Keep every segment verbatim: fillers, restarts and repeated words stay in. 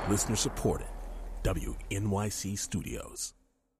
Listener supported. W N Y C Studios.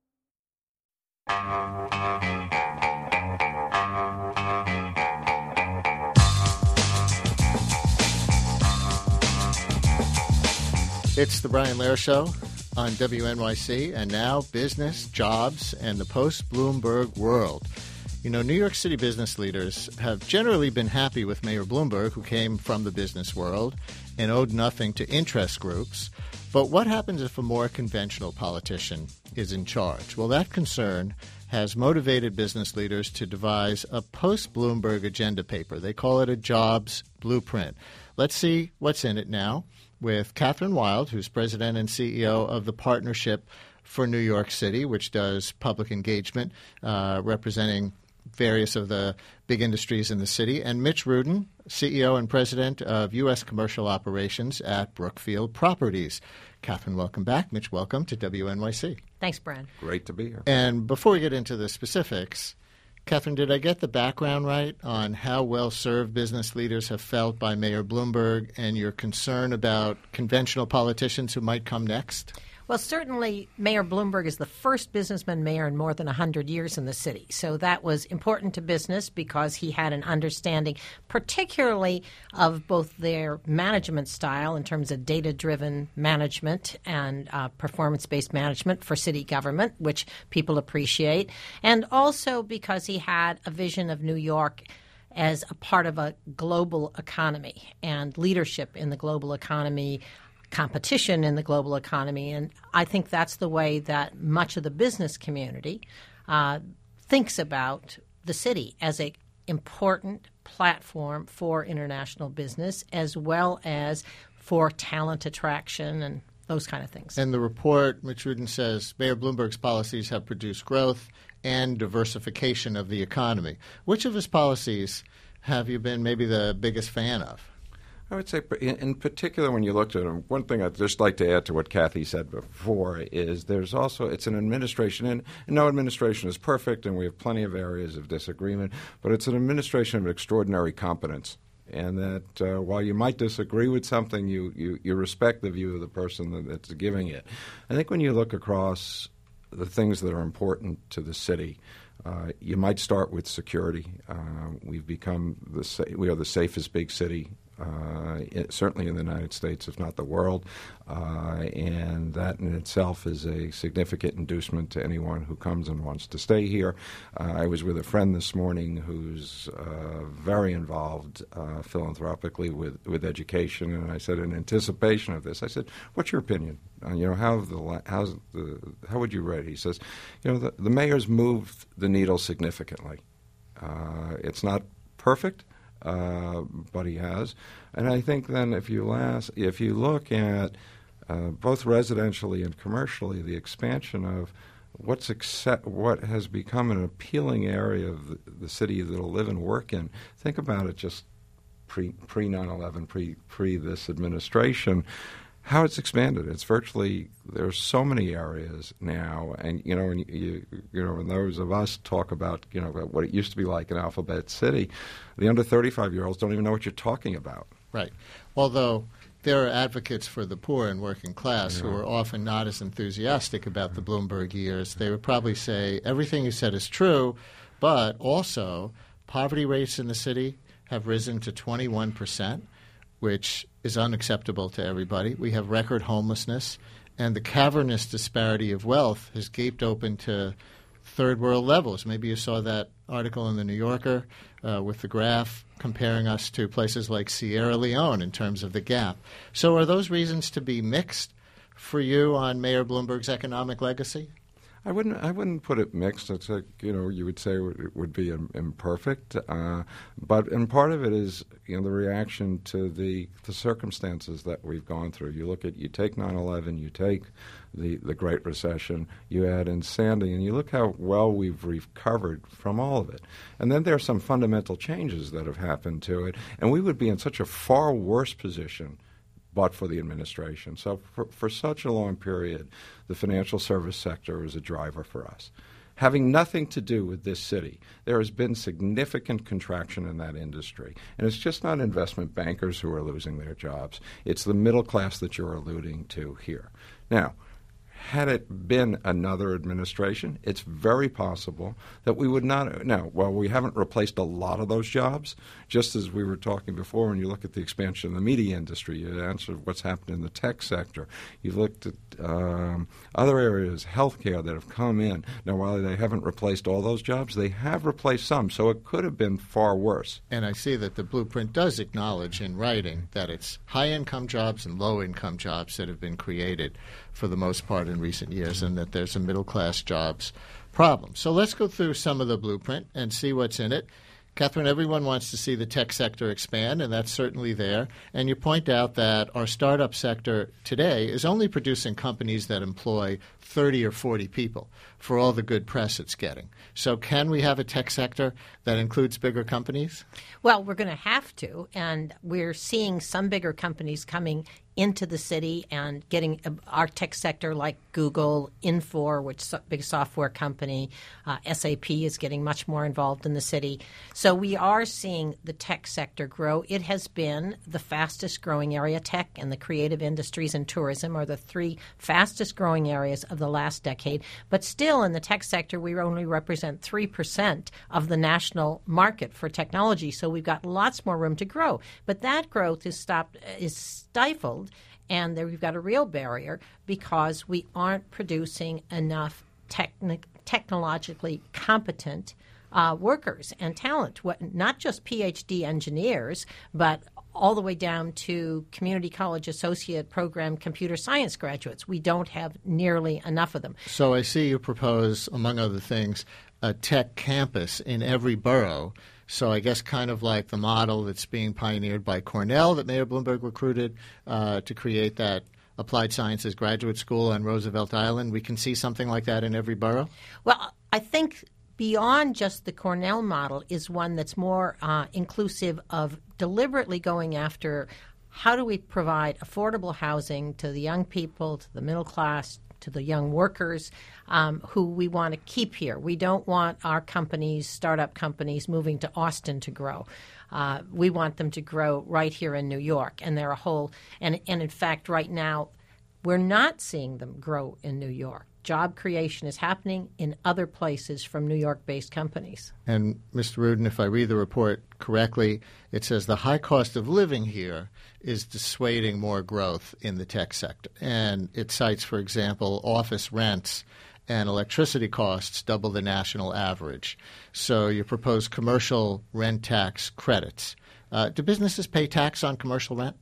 It's the Brian Lehrer Show on W N Y C, and now business, jobs, and the post-Bloomberg world. You know, New York City business leaders have generally been happy with Mayor Bloomberg, who came from the business world and owed nothing to interest groups. But what happens if a more conventional politician is in charge? Well, that concern has motivated business leaders to devise a post-Bloomberg agenda paper. They call it a jobs blueprint. Let's see what's in it now with Catherine Wild, who's president and C E O of the Partnership for New York City, which does public engagement uh, representing various of the big industries in the city, and Mitch Rudin, C E O and president of U S Commercial Operations at Brookfield Properties. Catherine, welcome back. Mitch, welcome to W N Y C. Thanks, Brian. Great to be here. And before we get into the specifics, Catherine, did I get the background right on how well-served business leaders have felt by Mayor Bloomberg and your concern about conventional politicians who might come next? Well, certainly Mayor Bloomberg is the first businessman mayor in more than one hundred years in the city. So that was important to business because he had an understanding particularly of both their management style in terms of data-driven management and uh, performance-based management for city government, which people appreciate, and also because he had a vision of New York as a part of a global economy and leadership in the global economy, competition in the global economy. And I think that's the way that much of the business community uh, thinks about the city as an important platform for international business as well as for talent attraction and those kind of things. And the report, Mitch Rudin says, Mayor Bloomberg's policies have produced growth and diversification of the economy. Which of his policies have you been maybe the biggest fan of? I would say in particular when you looked at them, one thing I'd just like to add to what Kathy said before is there's also, it's an administration, and no administration is perfect, and we have plenty of areas of disagreement, but it's an administration of extraordinary competence. And that uh, while you might disagree with something, you, you, you respect the view of the person that's giving it. I think when you look across the things that are important to the city, uh, you might start with security. Uh, we've become the sa- we are the safest big city. Uh, it, certainly in the United States, if not the world, uh, and that in itself is a significant inducement to anyone who comes and wants to stay here. Uh, I was with a friend this morning who's uh, very involved uh, philanthropically with, with education, and I said, in anticipation of this, I said, "What's your opinion? Uh, you know, how the how's the how would you rate?" He says, "You know, the, the mayor's moved the needle significantly. Uh, it's not perfect." Uh, but he has. And I think then if you last, if you look at uh, both residentially and commercially, the expansion of what's accept, what has become an appealing area of the, the city that will live and work in, think about it just pre, pre nine eleven, pre, pre this administration, how it's expanded. It's virtually, there's so many areas now, and you know, when you, you know, when those of us talk about, you know, what it used to be like in Alphabet City, the under thirty-five year olds don't even know what you're talking about. Right. Although there are advocates for the poor and working class Yeah. who are often not as enthusiastic about the Bloomberg years. They would probably say everything you said is true, but also poverty rates in the city have risen to twenty-one percent, which is unacceptable to everybody. We have record homelessness, and the cavernous disparity of wealth has gaped open to third world levels. Maybe you saw that article in the New Yorker uh, with the graph comparing us to places like Sierra Leone in terms of the gap. So are those reasons to be mixed for you on Mayor Bloomberg's economic legacy? I wouldn't. I wouldn't put it mixed. It's like, you know, you would say it would be imperfect, uh, but and part of it is, you know, the reaction to the the circumstances that we've gone through. You look at, you take nine eleven, you take the the Great Recession, you add in Sandy, and you look how well we've recovered from all of it. And then there are some fundamental changes that have happened to it, and we would be in such a far worse position but for the administration. So for, for such a long period, the financial service sector was a driver for us. having nothing to do with this city. There has been significant contraction in that industry. And it's just not investment bankers who are losing their jobs. It's the middle class that you're alluding to here. Now, had it been another administration, it's very possible that we would not. Now, while we haven't replaced a lot of those jobs, just as we were talking before, when you look at the expansion of the media industry, you answered what's happened in the tech sector. You've looked at um, other areas, healthcare, that have come in. Now, while they haven't replaced all those jobs, they have replaced some, so it could have been far worse. And I see that the blueprint does acknowledge in writing that it's high-income jobs and low-income jobs that have been created for the most part in recent years, and that there's a middle-class jobs problem. So let's go through some of the blueprint and see what's in it. Catherine, everyone wants to see the tech sector expand, and that's certainly there. And you point out that our startup sector today is only producing companies that employ thirty or forty people for all the good press it's getting. So can we have a tech sector that includes bigger companies? Well, we're going to have to, and we're seeing some bigger companies coming into the city and getting our tech sector like Google, Infor, which is a big software company, uh, S A P is getting much more involved in the city. So we are seeing the tech sector grow. It has been the fastest growing area. Tech and the creative industries and tourism are the three fastest growing areas of the last decade. But still in the tech sector, we only represent three percent of the national market for technology. So we've got lots more room to grow. But that growth is stopped, is stifled. And there we've got a real barrier because we aren't producing enough techni- technologically competent uh, workers and talent, what, not just P H D engineers, but all the way down to community college associate program computer science graduates. We don't have nearly enough of them. So I see you propose, among other things, a tech campus in every borough. So I guess kind of like the model that's being pioneered by Cornell that Mayor Bloomberg recruited uh, to create that applied sciences graduate school on Roosevelt Island. We can see something like that in every borough? Well, I think beyond just the Cornell model is one that's more uh, inclusive of deliberately going after how do we provide affordable housing to the young people, to the middle class, to the young workers um, who we want to keep here. We don't want our companies, startup companies, moving to Austin to grow. Uh, we want them to grow right here in New York. And they're a whole and, – and in fact, right now, we're not seeing them grow in New York. Job creation is happening in other places from New York-based companies. And, Mister Rudin, if I read the report correctly, it says the high cost of living here is dissuading more growth in the tech sector. And it cites, for example, office rents and electricity costs double the national average. So you propose commercial rent tax credits. Uh, do businesses pay tax on commercial rent?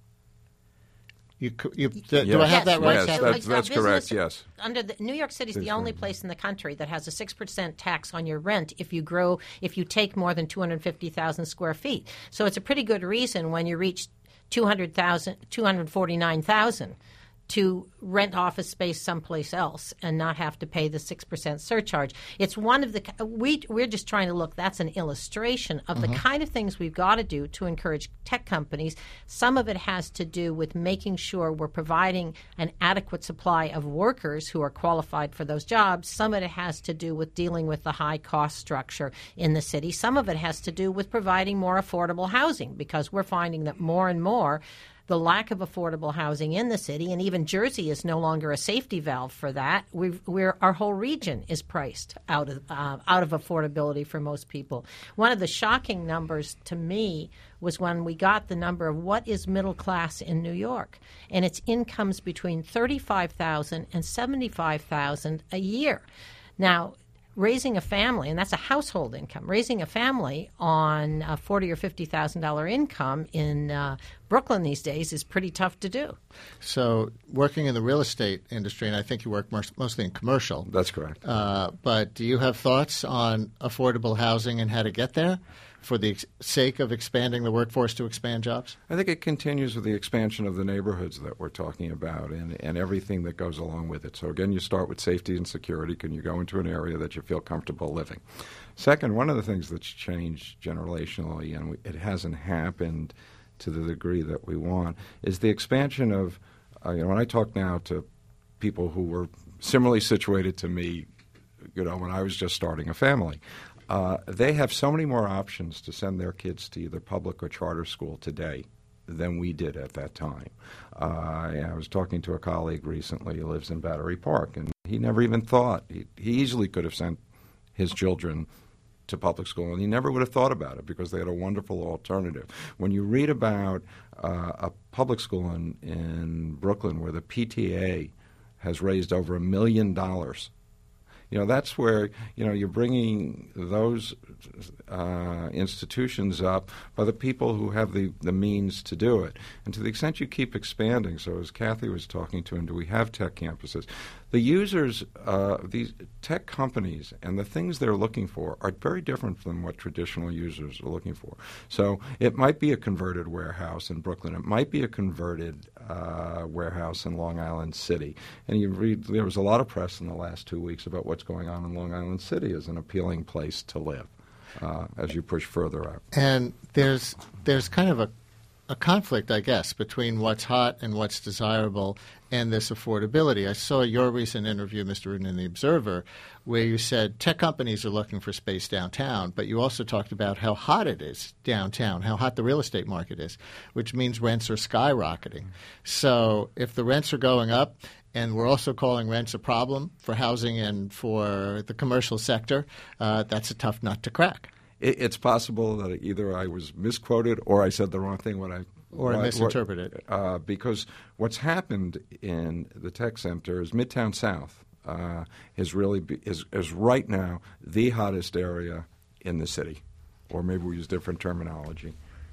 You, you, do, yes. do I have yes, that right? Yes, so, that's, uh, that's business, correct, yes. Under the, New York City is the only place in the country that has a six percent tax on your rent if you grow, if you take more than two hundred fifty thousand square feet. So it's a pretty good reason when you reach two hundred thousand, two hundred forty-nine thousand to rent office space someplace else and not have to pay the six percent surcharge. It's one of the – we, we're just trying to look – that's an illustration of mm-hmm. the kind of things we've got to do to encourage tech companies. Some of it has to do with making sure we're providing an adequate supply of workers who are qualified for those jobs. Some of it has to do with dealing with the high cost structure in the city. Some of it has to do with providing more affordable housing because we're finding that more and more – the lack of affordable housing in the city, and even Jersey is no longer a safety valve for that. We've, we're, our whole region is priced out of uh, out of affordability for most people. One of the shocking numbers to me was when we got the number of what is middle class in New York, and it's incomes between thirty-five thousand dollars and seventy-five thousand dollars a year. Now, raising a family, and that's a household income, raising a family on a forty thousand dollars or fifty thousand dollars income in uh, Brooklyn these days is pretty tough to do. So working in the real estate industry, and I think you work mostly in commercial. That's correct. Uh, but do you have thoughts on affordable housing and how to get there for the ex- sake of expanding the workforce to expand jobs? I think it continues with the expansion of the neighborhoods that we're talking about and, and everything that goes along with it. So, again, you start with safety and security. Can you go into an area that you feel comfortable living? Second, one of the things that's changed generationally, and we, it hasn't happened to the degree that we want, is the expansion of, uh, you know, when I talk now to people who were similarly situated to me you know, when I was just starting a family. Uh, they have so many more options to send their kids to either public or charter school today than we did at that time. Uh, I was talking to a colleague recently who lives in Battery Park, and he never even thought. He, he easily could have sent his children to public school, and he never would have thought about it because they had a wonderful alternative. When you read about uh, a public school in, in Brooklyn where the P T A has raised over a million dollars, you know, that's where, you know, you're bringing those uh, institutions up by the people who have the, the means to do it. And to the extent you keep expanding, so as Kathy was talking to, and do we have tech campuses, the users, uh, these tech companies and the things they're looking for are very different from what traditional users are looking for. So it might be a converted warehouse in Brooklyn. It might be a converted uh, warehouse in Long Island City. And you read, there was a lot of press in the last two weeks about what's going on in Long Island City as an appealing place to live uh, as you push further out. And there's there's kind of a a conflict, I guess, between what's hot and what's desirable and this affordability. I saw your recent interview, Mister Rudin, in The Observer, where you said tech companies are looking for space downtown, but you also talked about how hot it is downtown, how hot the real estate market is, which means rents are skyrocketing. So if the rents are going up, and we're also calling rents a problem for housing and for the commercial sector, uh, that's a tough nut to crack. It's possible that either I was misquoted or I said the wrong thing when I or I misinterpreted it. Uh, because what's happened in the tech center is Midtown South uh, is really be, is is right now the hottest area in the city, or maybe we use different terminology.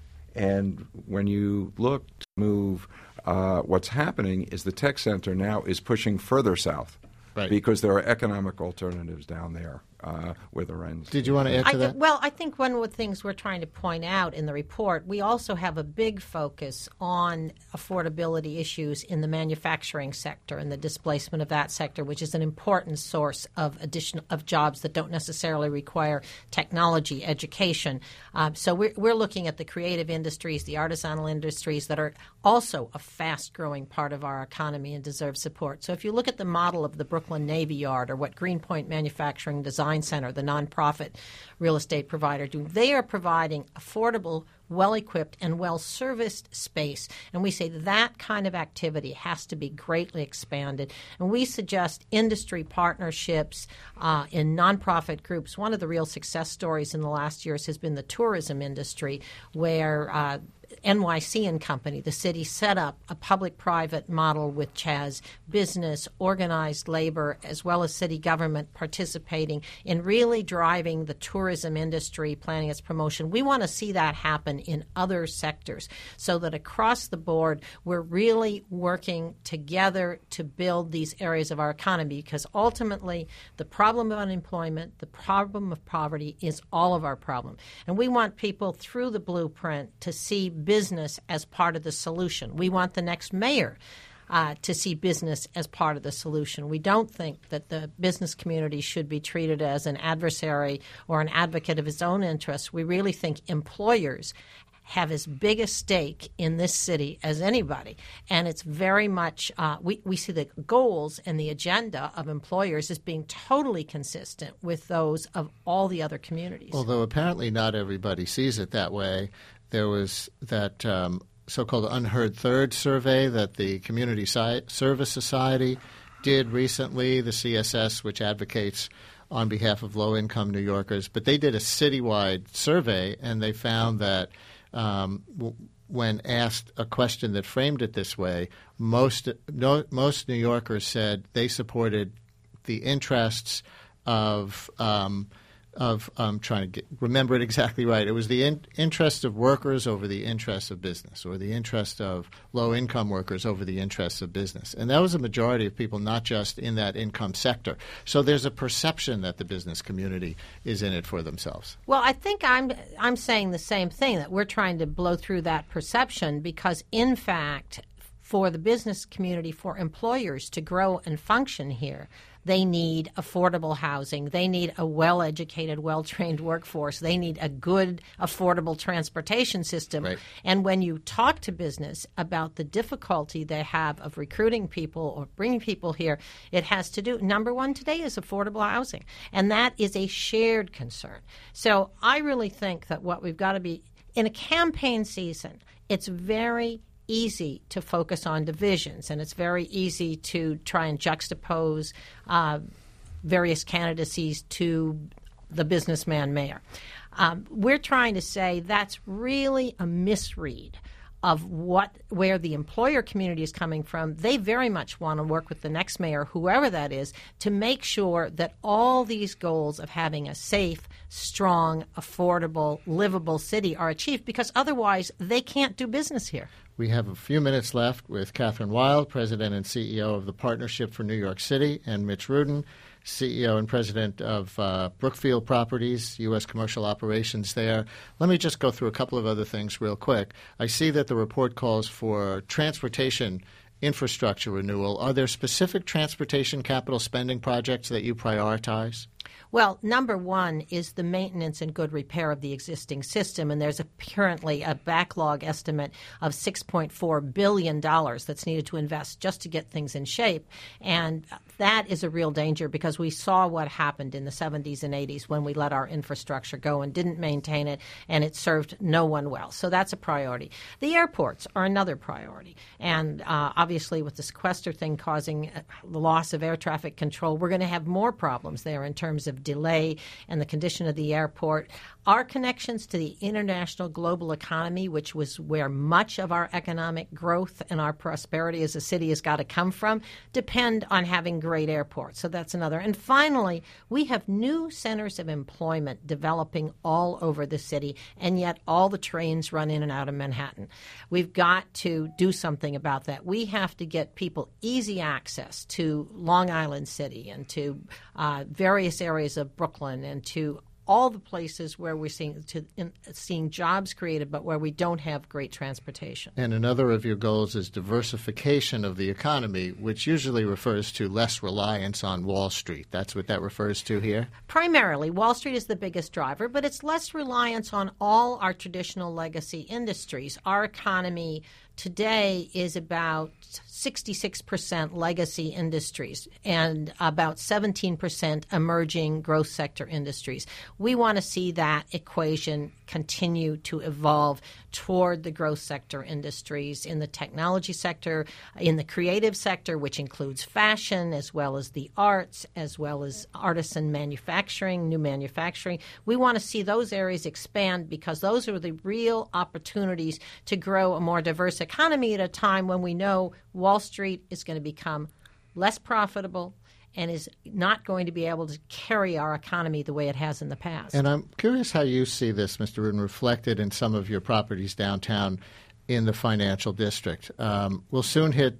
And when you look to move, uh, what's happening is the tech center now is pushing further south. Right. Because there are economic alternatives down there uh, where the rents. Did you want to add to I, that? Well, I think one of the things we're trying to point out in the report, we also have a big focus on affordability issues in the manufacturing sector and the displacement of that sector, which is an important source of additional of jobs that don't necessarily require technology education. Um, so we're, we're looking at the creative industries, the artisanal industries that are also a fast-growing part of our economy and deserve support. So if you look at the model of the Brooklyn Navy Yard or what Greenpoint Manufacturing Design Center, the nonprofit real estate provider, do, they are providing affordable, well-equipped, and well-serviced space. And we say that kind of activity has to be greatly expanded. And we suggest industry partnerships uh, in nonprofit groups. One of the real success stories in the last years has been the tourism industry, where uh, N Y C and Company, the city, set up a public-private model which has business, organized labor, as well as city government participating in really driving the tourism industry, planning its promotion. We want to see that happen in other sectors so that across the board we're really working together to build these areas of our economy, because ultimately the problem of unemployment, the problem of poverty is all of our problem. And we want people through the blueprint to see business as part of the solution. We want the next mayor uh, to see business as part of the solution. We don't think that the business community should be treated as an adversary or an advocate of its own interests. We really think employers have as big a stake in this city as anybody. And it's very much, uh, we, we see the goals and the agenda of employers as being totally consistent with those of all the other communities. Although apparently not everybody sees it that way. There was that um, so-called Unheard Third survey that the Community Si- Service Society did recently, the C S S, which advocates on behalf of low-income New Yorkers. But they did a citywide survey, and they found that um, w- when asked a question that framed it this way, most no, most New Yorkers said they supported the interests of um, of um, trying to get, remember it exactly right. It was the in, interest of workers over the interests of business, or the interest of low-income workers over the interests of business. And that was a majority of people, not just in that income sector. So there's a perception that the business community is in it for themselves. Well, I think I'm I'm saying the same thing, that we're trying to blow through that perception because, in fact, for the business community, for employers to grow and function here, they need affordable housing. They need a well-educated, well-trained workforce. They need a good, affordable transportation system. Right. And when you talk to business about the difficulty they have of recruiting people or bringing people here, it has to do, number one today is affordable housing. And that is a shared concern. So I really think that what we've got to be, in a campaign season, it's very easy to focus on divisions, and it's very easy to try and juxtapose uh, various candidacies to the businessman mayor. Um, we're trying to say that's really a misread of what where the employer community is coming from. They very much want to work with the next mayor, whoever that is, to make sure that all these goals of having a safe, strong, affordable, livable city are achieved, because otherwise they can't do business here. We have a few minutes left with Catherine Wild, President and C E O of the Partnership for New York City, and Mitch Rudin, C E O and President of uh, Brookfield Properties, U S Commercial Operations there. Let me just go through a couple of other things real quick. I see that the report calls for transportation infrastructure renewal. Are there specific transportation capital spending projects that you prioritize? Well, number one is the maintenance and good repair of the existing system, and there's apparently a backlog estimate of six point four billion dollars that's needed to invest just to get things in shape. And that is a real danger, because we saw what happened in the seventies and eighties when we let our infrastructure go and didn't maintain it, and it served no one well. So that's a priority. The airports are another priority. And uh, obviously with the sequester thing causing the loss of air traffic control, we're going to have more problems there in terms of delay and the condition of the airport. Our connections to the international global economy, which was where much of our economic growth and our prosperity as a city has got to come from, depend on having great airports. So that's another. And finally, we have new centers of employment developing all over the city, and yet all the trains run in and out of Manhattan. We've got to do something about that. We have to get people easy access to Long Island City and to uh, various areas of Brooklyn and to all the places where we're seeing to, in, seeing jobs created, but where we don't have great transportation. And another of your goals is diversification of the economy, which usually refers to less reliance on Wall Street. That's what that refers to here? Primarily, Wall Street is the biggest driver, but it's less reliance on all our traditional legacy industries. Our economy today is about sixty-six percent legacy industries and about seventeen percent emerging growth sector industries. We want to see that equation continue to evolve toward the growth sector industries in the technology sector, in the creative sector, which includes fashion as well as the arts, as well as artisan manufacturing, new manufacturing. We want to see those areas expand, because those are the real opportunities to grow a more diverse economy at a time when we know Wall Street is going to become less profitable and is not going to be able to carry our economy the way it has in the past. And I'm curious how you see this, Mister Rudin, reflected in some of your properties downtown in the financial district. Um, we'll soon hit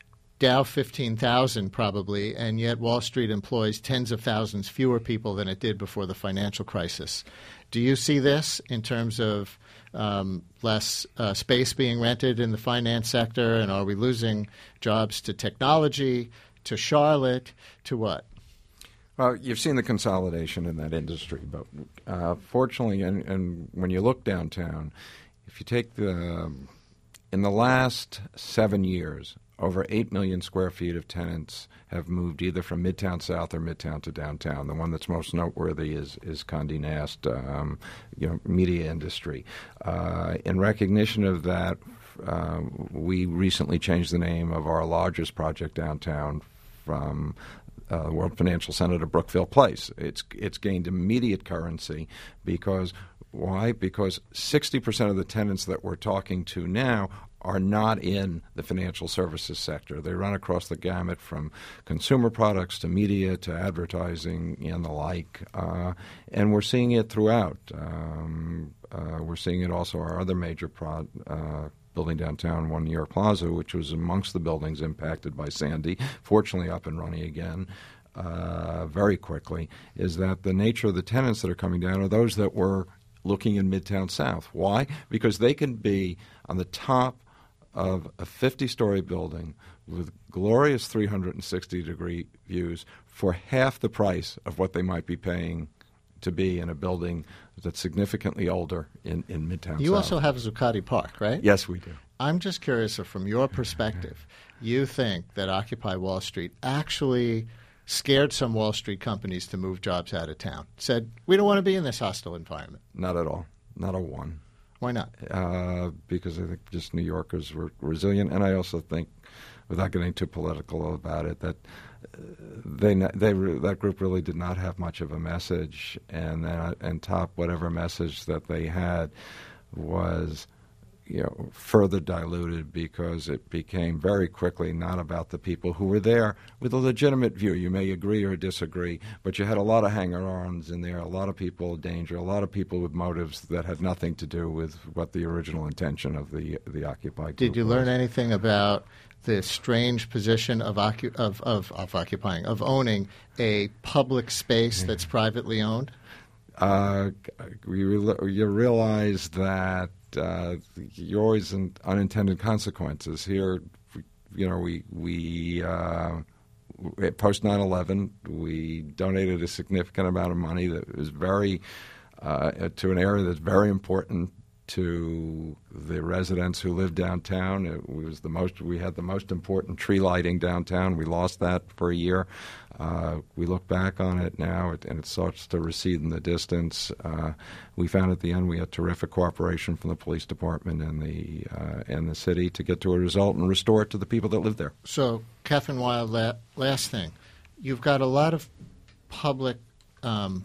Dow fifteen thousand probably, and yet Wall Street employs tens of thousands fewer people than it did before the financial crisis. Do you see this in terms of um, less uh, space being rented in the finance sector, and are we losing jobs to technology, to Charlotte, to what? Well, you've seen the consolidation in that industry, but uh, fortunately, and, and when you look downtown, if you take the in the last seven years, over eight million square feet of tenants have moved either from Midtown South or Midtown to downtown. The one that's most noteworthy is is Condé Nast, um, you know, media industry. Uh, in recognition of that, uh, we recently changed the name of our largest project downtown from uh, World Financial Center to Brookfield Place. It's it's gained immediate currency because why? Because sixty percent of the tenants that we're talking to now are not in the financial services sector. They run across the gamut from consumer products to media to advertising and the like. Uh, and we're seeing it throughout. Um, uh, we're seeing it also our other major pro- uh, building downtown, One New York Plaza, which was amongst the buildings impacted by Sandy, fortunately up and running again. Uh, very quickly, is that the nature of the tenants that are coming down are those that were looking in Midtown South. Why? Because they can be on the top of a fifty-story building with glorious three hundred sixty degree views for half the price of what they might be paying to be in a building that's significantly older in, in Midtown You South. also have Zuccotti Park, right? Yes, we do. I'm just curious if from your perspective, you think that Occupy Wall Street actually scared some Wall Street companies to move jobs out of town, said, we don't want to be in this hostile environment. Not at all. Not a one. Why not? Uh, because I think just New Yorkers were resilient, and I also think, without getting too political about it, that uh, they they that group really did not have much of a message, and that, and top whatever message that they had was, you know, further diluted because it became very quickly not about the people who were there with a legitimate view. You may agree or disagree, but you had a lot of hanger-ons in there, a lot of people in danger, a lot of people with motives that had nothing to do with what the original intention of the the Occupy group Did you was. learn anything about the strange position of, occu- of, of, of occupying, of owning a public space that's privately owned? Uh, you, you realize that uh, you're always in unintended consequences. Here, you know, we we uh, post nine eleven, we donated a significant amount of money that was very uh, to an area that's very important to the residents who live downtown. It was the most. We had the most important tree lighting downtown. We lost that for a year. Uh, we look back on it now, and it starts to recede in the distance. Uh, we found at the end we had terrific cooperation from the police department and the uh, and the city to get to a result and restore it to the people that live there. So, Catherine Wild, la- last thing. You've got a lot of public um,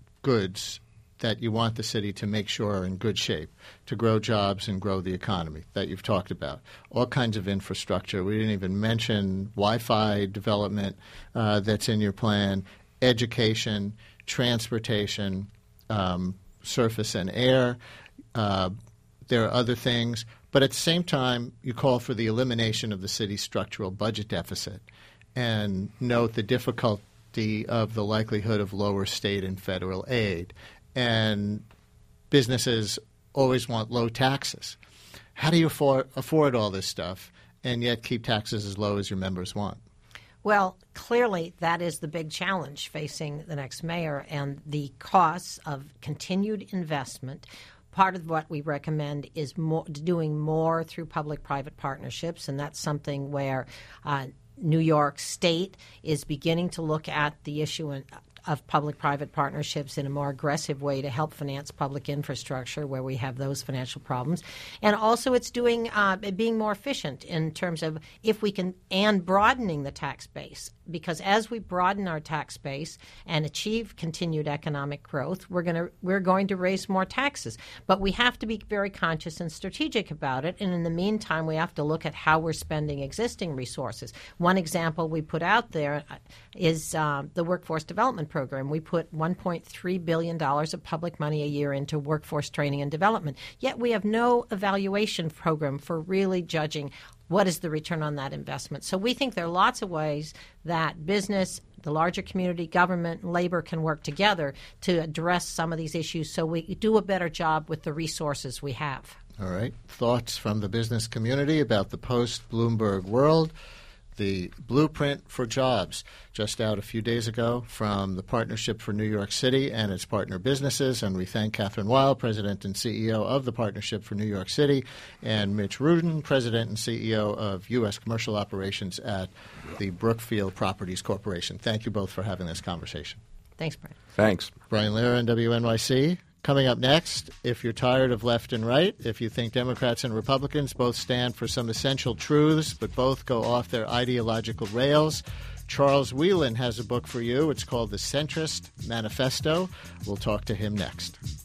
goods that you want the city to make sure are in good shape, to grow jobs and grow the economy that you've talked about. All kinds of infrastructure. We didn't even mention Wi-Fi development uh, that's in your plan, education, transportation, um, surface and air. Uh, there are other things. But at the same time, you call for the elimination of the city's structural budget deficit and note the difficulty of the likelihood of lower state and federal aid. And businesses always want low taxes. How do you afford, afford all this stuff and yet keep taxes as low as your members want? Well, clearly that is the big challenge facing the next mayor, and the costs of continued investment. Part of what we recommend is more, doing more through public-private partnerships, and that's something where uh, New York State is beginning to look at the issue in, of public-private partnerships in a more aggressive way to help finance public infrastructure where we have those financial problems. And also it's doing uh, being more efficient in terms of if we can – and broadening the tax base. Because as we broaden our tax base and achieve continued economic growth, we're going to we're going to raise more taxes. But we have to be very conscious and strategic about it. And in the meantime, we have to look at how we're spending existing resources. One example we put out there is uh, the Workforce Development Program. We put one point three billion dollars of public money a year into workforce training and development. Yet we have no evaluation program for really judging what is the return on that investment. So we think there are lots of ways that business, the larger community, government, and labor can work together to address some of these issues so we do a better job with the resources we have. All right. Thoughts from the business community about the post-Bloomberg world. The Blueprint for Jobs, just out a few days ago from the Partnership for New York City and its partner businesses. And we thank Catherine Wild, President and C E O of the Partnership for New York City, and Mitch Rudin, President and C E O of U S Commercial Operations at the Brookfield Properties Corporation. Thank you both for having this conversation. Thanks, Brian. Thanks. Brian Lehrer on W N Y C. Coming up next, if you're tired of left and right, if you think Democrats and Republicans both stand for some essential truths but both go off their ideological rails, Charles Whelan has a book for you. It's called The Centrist Manifesto. We'll talk to him next.